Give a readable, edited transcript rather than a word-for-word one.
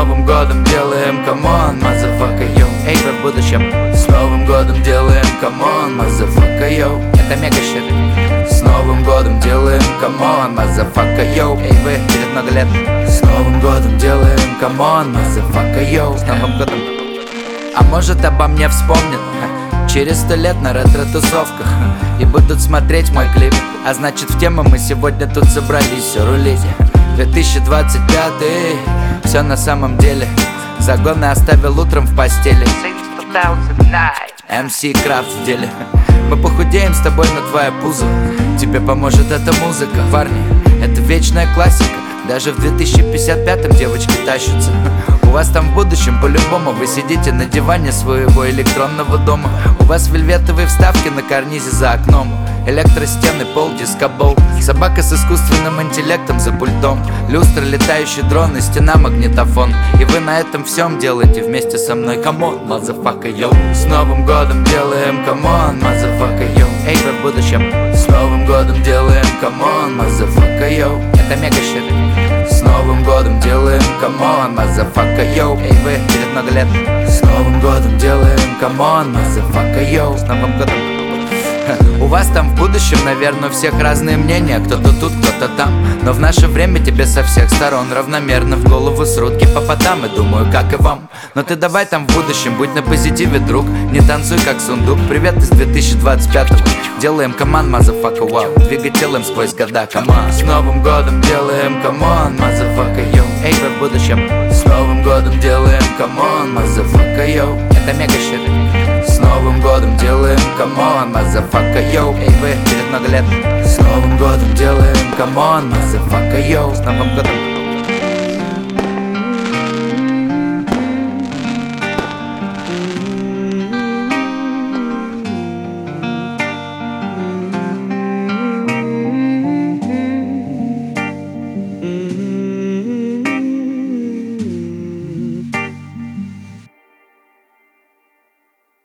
Новым годом делаем, камон, motherfucker, йоу. Эй, вы в будущем. С Новым годом делаем, камон, motherfucker, йоу. Это мега щит. С Новым годом делаем, камон, motherfucker, йоу. Эй, вы, через много лет. С Новым годом делаем, камон, motherfucker, йоу. С Новым годом. А может, обо мне вспомнят через 100 лет на ретро-тусовках и будут смотреть мой клип. А значит, в тему мы сегодня тут собрались все рулить. 2025, все на самом деле. Загоны оставил утром в постели. MC Крафт в деле. Мы похудеем с тобой на твое пузо. Тебе поможет эта музыка, парни. Это вечная классика. Даже в 2055-м девочки тащатся. У вас там в будущем по-любому вы сидите на диване своего электронного дома. У вас вельветовые вставки на карнизе за окном, электростены, пол, дискобол, собака с искусственным интеллектом за пультом, люстра, летающий дрон и стена, магнитофон. И вы на этом всем делаете вместе со мной. Камон, motherfucker, йоу. С Новым годом делаем, камон, motherfucker, йоу. Эй, вы в будущем. С Новым годом делаем, камон, motherfucker, йоу. Это мега щит. С Новым годом делаем, камон, motherfucker, йоу. Эй, вы, через много лет. С Новым годом делаем, камон, motherfucker, йоу. С Новым годом. У вас там в будущем, наверное, у всех разные мнения. Кто-то тут, кто-то там. Но в наше время тебе со всех сторон равномерно в голову срут гипопотам. И думаю, как и вам. Но ты давай там в будущем, будь на позитиве, друг. Не танцуй как сундук. Привет из 2025-го. Делаем команд, motherfucker, вау. Двигай телом сквозь года, команд. С Новым годом делаем, камон, motherfucker, йоу. Эй, вы в будущем. С Новым годом делаем, камон, motherfucker, йоу. Это мега щит. С Новым годом делаем, камон, motherfucker, йоу. Эй, вы, через много лет. С Новым годом делаем, камон, motherfucker, йоу. С Новым годом.